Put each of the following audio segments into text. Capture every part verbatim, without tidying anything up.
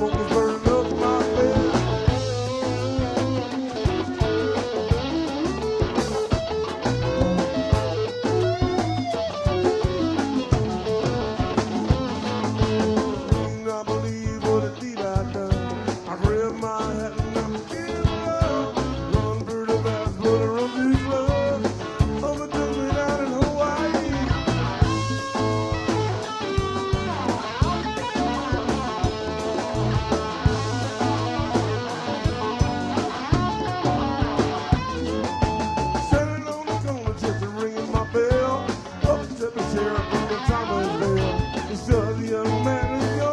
smoke was burning up my bed. I believe what a deed I done. I grabbed my hat and I'm in love. Run through the vast blood of these love. Overtook me down in Hawaii. Standing on the corner just ringing my bell. Up to the sheriff in the Thomasville. It's just a young man.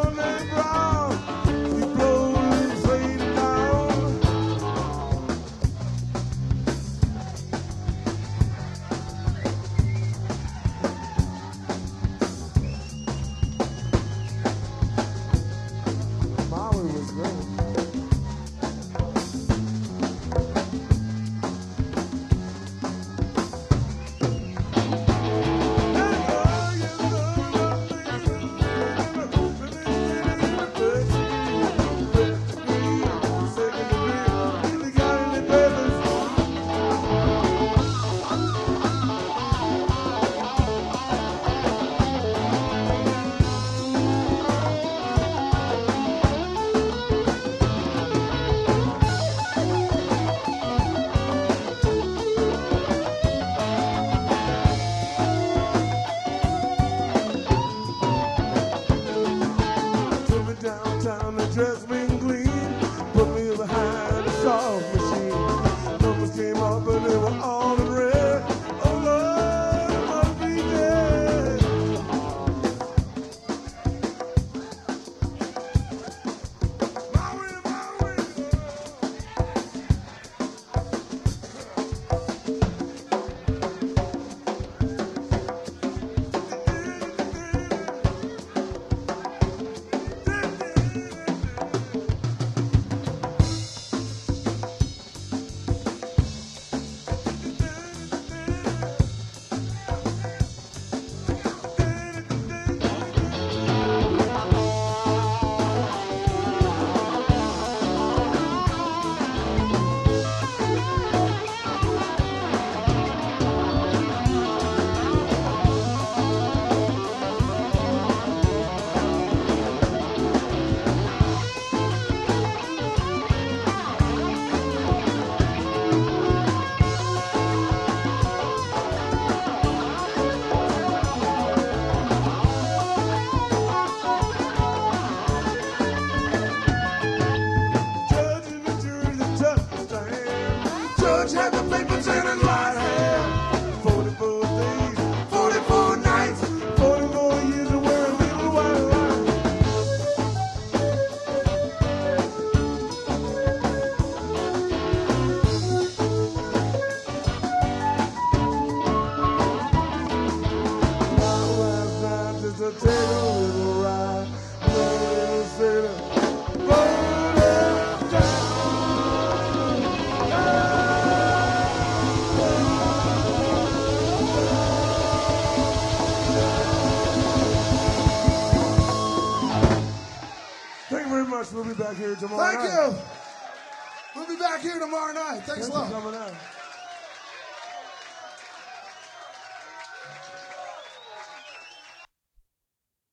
Downtown, the dress been clean. Put me behind a soft machine. Numbers came up and they were all in red. Oh Lord, I must be dead. My way, my way. Had the papers in his right hand. Forty-four days, forty-four nights, forty-four years to wear a little white line. My last night just to take a little ride. Let me say that. We'll be back here tomorrow Thank night. you. We'll be back here tomorrow night. Thanks, Thanks a lot. for coming out.